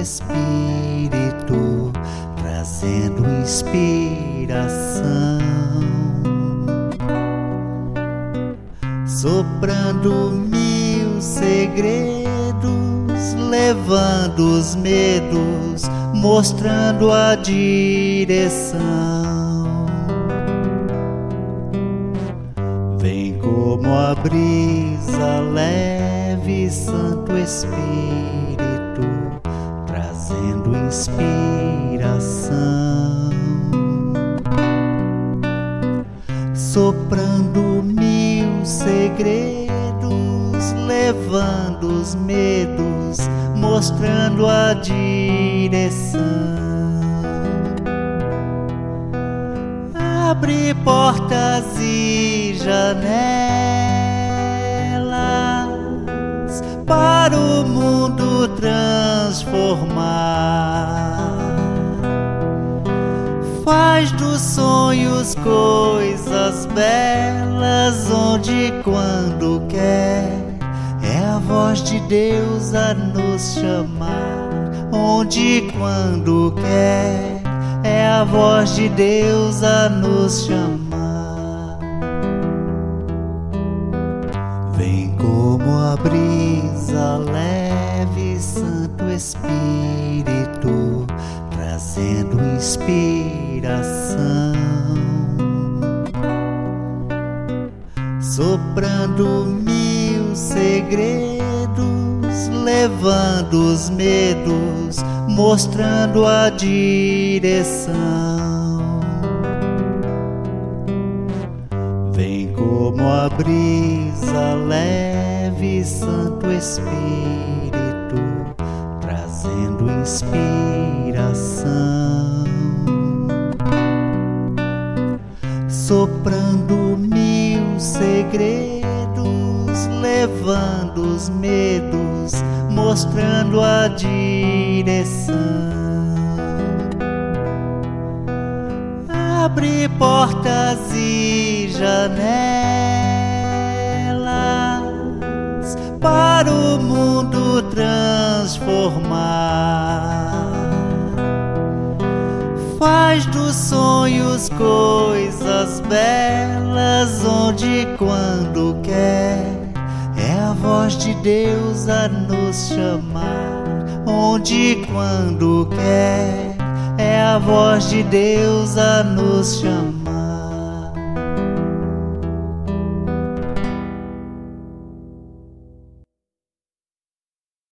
Espírito, trazendo inspiração, soprando mil segredos, levando os medos, mostrando a direção. Vem como a brisa leve, Santo Espírito, trazendo inspiração, soprando mil segredos, levando os medos, mostrando a direção. Abre portas e janelas para o mundo transformar. Faz dos sonhos coisas belas, onde e quando quer. É a voz de Deus a nos chamar, onde e quando quer. É a voz de Deus a nos chamar. Vem como a brisa leve, Santo Espírito, trazendo inspiração, soprando mil segredos, levando os medos, mostrando a direção. Vem como a brisa leve, Santo Espírito, trazendo inspiração, soprando mil segredos, levando os medos, mostrando a direção. Abre portas e janelas para o mundo transformar. Faz dos sonhos coisas belas, onde e quando quer. É a voz de Deus a nos chamar, onde e quando quer. É a voz de Deus a nos chamar.